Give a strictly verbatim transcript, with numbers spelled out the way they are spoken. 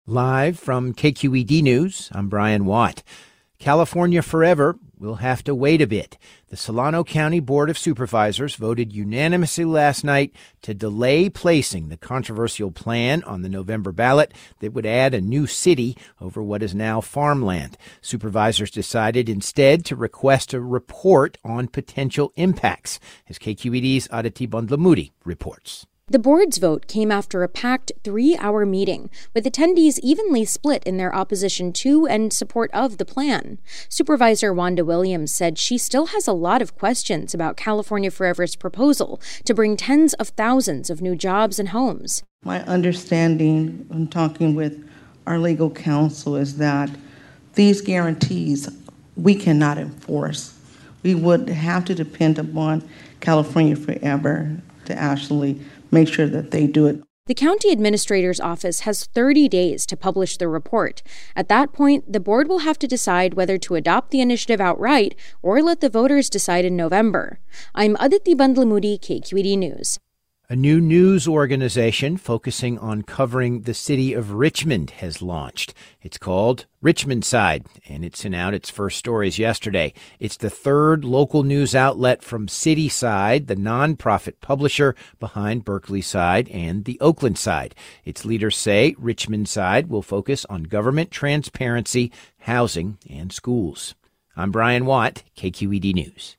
Live from K Q E D News, I'm Brian Watt. California Forever will have to wait a bit. The Solano County Board of Supervisors voted unanimously last night to delay placing the controversial plan on the November ballot that would add a new city over what is now farmland. Supervisors decided instead to request a report on potential impacts, as K Q E D's Aditi Bandlamudi reports. The board's vote came after a packed three-hour meeting, with attendees evenly split in their opposition to and support of the plan. Supervisor Wanda Williams said she still has a lot of questions about California Forever's proposal to bring tens of thousands of new jobs and homes. My understanding when talking with our legal counsel is that these guarantees we cannot enforce. We would have to depend upon California Forever to actually make sure that they do it. The county administrator's office has thirty days to publish the report. At that point, the board will have to decide whether to adopt the initiative outright or let the voters decide in November. I'm Aditi Bandlamudi, K Q E D News. A new news organization focusing on covering the city of Richmond has launched. It's called Richmond Side, and it sent out its first stories yesterday. It's the third local news outlet from City Side, the nonprofit publisher behind Berkeley Side and the Oakland Side. Its leaders say Richmond Side will focus on government transparency, housing, and schools. I'm Brian Watt, K Q E D News.